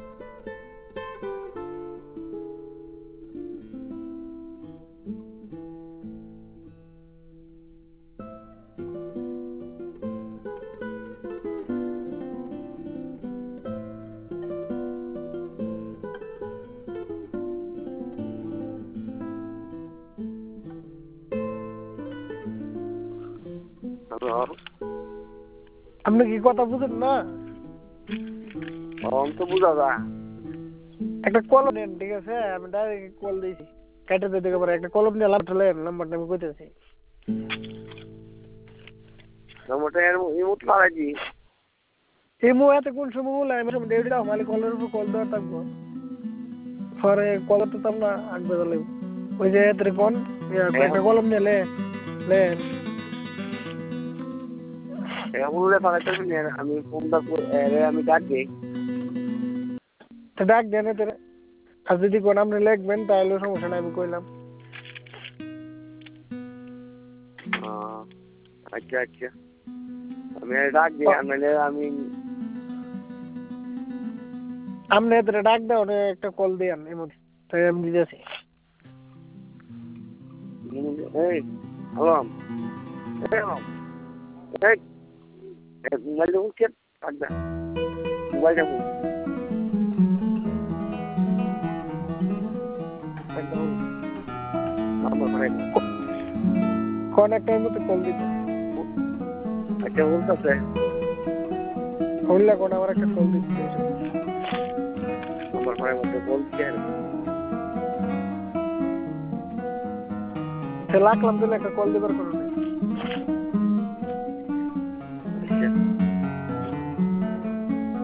আপনি কি কথা বুঝেন না? তো বুঝা যা একটা কলম নেন, ঠিক আছে? আমি ডাইরেক্ট কল দিয়েছি, কেটে দিয়ে দেখে পরে একটা কলম নিয়ে লাভ ঠেলেন, নাম্বারটা আমি কইতেছি। নম্বরটা ইমোট লাগাইছি। এই মুহূর্তে কোন সময় বলে আমি সব ডেউটি দাও, মালিক কলের উপর কল দেওয়া থাকবো। পরে কল তো আমরা আঁকবে গেলে ওই যে তোর কোন একটা কলম নিয়ে লেন। আমি ফোনটা আমি ডাক দিই। ডাক দেন তোর, আর যদি কোন আপনি লিখবেন তাহলে সমস্যা নাই, আমি কইলাম। আচ্ছা আচ্ছা, আমি ডাক দিই। আমি আপনি তোর ডাক দাও, একটা কল দিয়ান এর মধ্যে, তাই আমি দিতেছি। এই হ্যালো, এই মোবাইল উঠছে, ডাক মোবাইলটা কোন একটা মধ্যে কল দিতে। আচ্ছা বলতেছে বললে কোন আমার একটা কল দিতে আমার ঘরের মধ্যে বলছে রাখলাম, তাহলে একটা কল দিবার কোনো নেই।